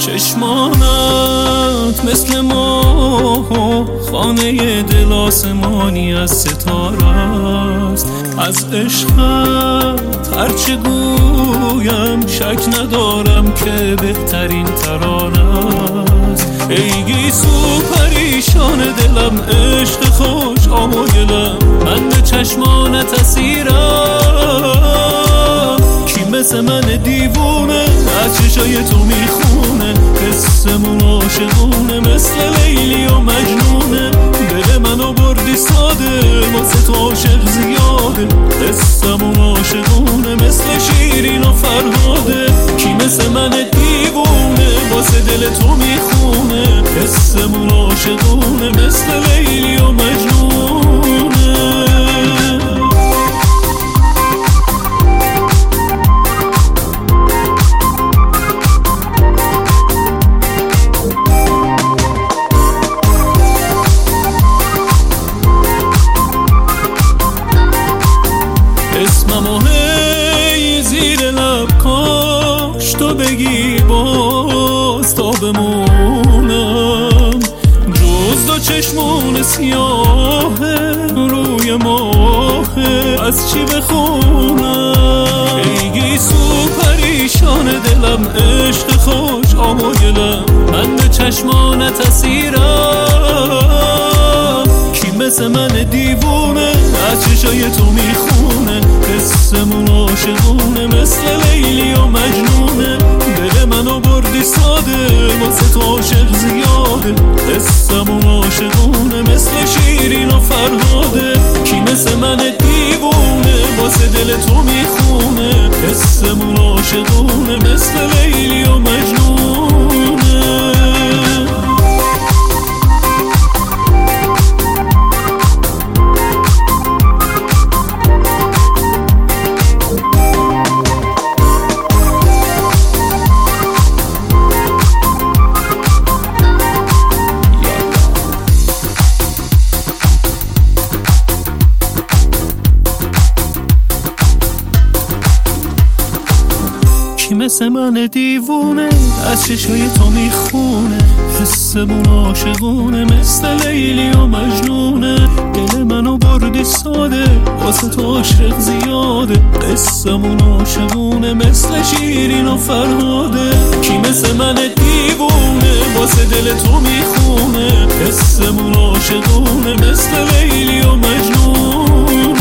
چشمانت مثل ماه، خانه دل آسمانی از ستاره است. از عشقت هرچه گویم شک ندارم که بهترین ترانه است. ای گیسو پریشان دلم، عشق خوش آموگلم، من به چشمانت اسیرم. کی مثل من دیوونه از چشای تو میخونه، قصمون عاشقونه مثل لیلی و مجنونه. دل منو بردی ساده، واسه تو عاشق زیاده، قصمون عاشقونه مثل شیرین و فرهاده. کی مثل من دیوونه واسه دل تو میخونه، قصمون عاشقونه مثل لیلی و مجنونه. اسممو هی زیر لب کاش تو بگی باز تا بمونم، جز دو چشمون سیاه روی ماه از چی بخونم. ای گیسو پریشان دلم، عشق خوش آموگلم، من به چشمانت اسیرم. کی مثل من دیوونه از چشای تو میخونه، قصمون عاشقونه مثل لیلی و مجنونه. دل منو بردی ساده، واسه تو عاشق زیاده، قصمون عاشقونه مثل شیرین و فرهاده. کی مثل من دیوونه واسه دل تو میخونه، قصمون عاشقونه مثل لیلی و مجنونه. کی مثل من دیوونه از چشای تو میخونه، حسمون عاشقونه مثل لیلی و مجنونه. دل منو بردی ساده، واسه تو عاشق زیاده، قصمون عاشقونه مثل شیرین و فرهاده. کی مثل من دیوونه واسه دل تو میخونه، قصمون عاشقونه مثل لیلی و مجنونه.